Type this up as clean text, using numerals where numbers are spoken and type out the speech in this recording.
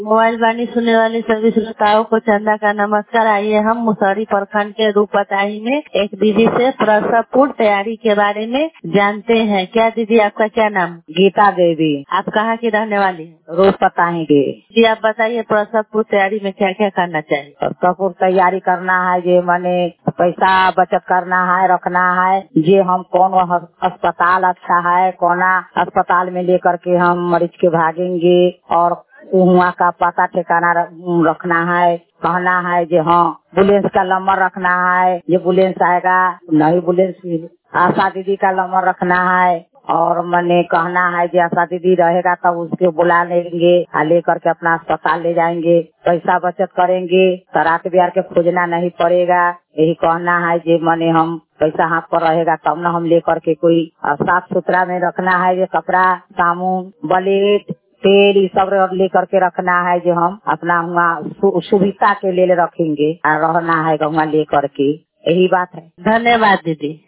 Mobile वाणी सुनने वाले सभी श्रोताओं को चंदा का नमस्कार। आइए हम मुसहरी प्रखंड के रूपताही में एक दीदी से प्रसव पूर्व तैयारी के बारे में जानते हैं। क्या दीदी, आपका क्या नाम? गीता देवी, आप कहाँ की रहने वाली हैं? रूपताही के। जी, आप बताइए प्रसव पूर्व तैयारी में क्या क्या करना चाहिए? प्रसव पूर्व तैयारी करना है, ये माने पैसा बचत करना है, रखना है। ये हम कौन अस्पताल अच्छा है, कोना अस्पताल में लेकर के हम मरीज के भागेंगे और वहाँ का पता ठिकाना रखना है। कहना है जो हाँ एम्बुलेंस का नंबर रखना है, ये एम्बुलेंस आएगा नहीं, एम्बुलेंस आशा दीदी का नंबर रखना है। और मैंने कहना है कि आशा दीदी रहेगा तब उसके बुला लेंगे, लेकर के अपना अस्पताल ले जाएंगे, पैसा बचत करेंगे, तो रात बिहार के खोजना नहीं पड़ेगा। यही कहना है कि मैंने हम पैसा हाथ पर रहेगा तब न हम लेकर के कोई साफ सुथरा में रखना है। ये कपड़ा, साबुन, ब्लेड, तेल, ये सब लेकर के रखना है जो हम अपना वहाँ सुविधा के लिए रखेंगे और रहना है वहाँ लेकर के। यही बात है। धन्यवाद दीदी।